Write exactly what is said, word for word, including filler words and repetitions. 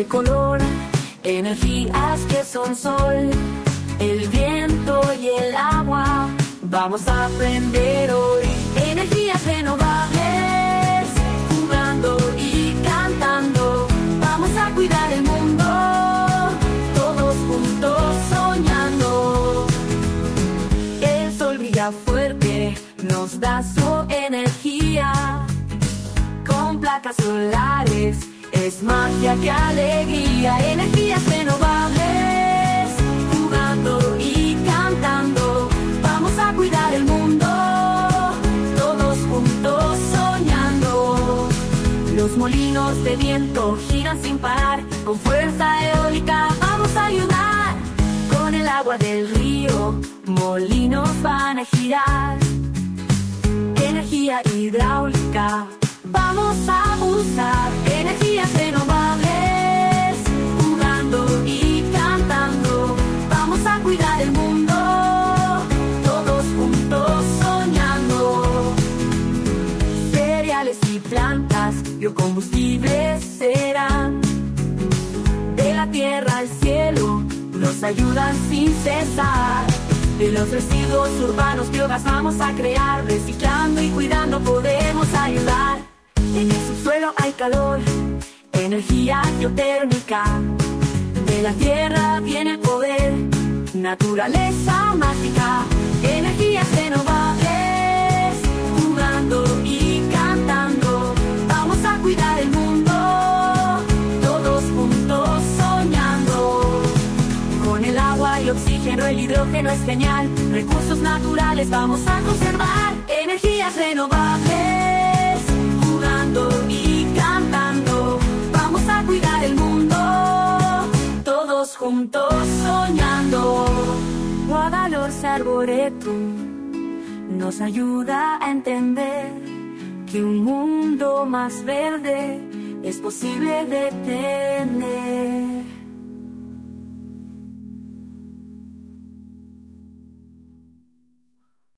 de color, energías que son sol, el viento y el agua. Vamos a aprender hoy energías renovables, jugando y cantando. Vamos a cuidar el mundo, todos juntos soñando. El sol brilla fuerte, nos da su energía. Con placas solares, es magia, que alegría. Energías renovables, jugando y cantando. Vamos a cuidar el mundo, todos juntos soñando. Los molinos de viento giran sin parar, con fuerza eólica vamos a ayudar. Con el agua del río, molinos van a girar. Energía hidráulica vamos a usar. Energías renovables, jugando y cantando. Vamos a cuidar el mundo, todos juntos soñando. Cereales y plantas, biocombustibles serán. De la tierra al cielo, nos ayudan sin cesar. De los residuos urbanos, biogás vamos a crear. Reciclando y cuidando podemos ayudar. En el subsuelo hay calor, energía geotérmica. De la tierra viene el poder, naturaleza mágica. Energías renovables, jugando y cantando. Vamos a cuidar el mundo, todos juntos soñando. Con el agua y oxígeno, el hidrógeno es genial. Recursos naturales vamos a conservar. Energías renovables, jugando y cantando. Vamos a cuidar el mundo, todos juntos soñando. Guadalos Arboretum nos ayuda a entender que un mundo más verde es posible de tener.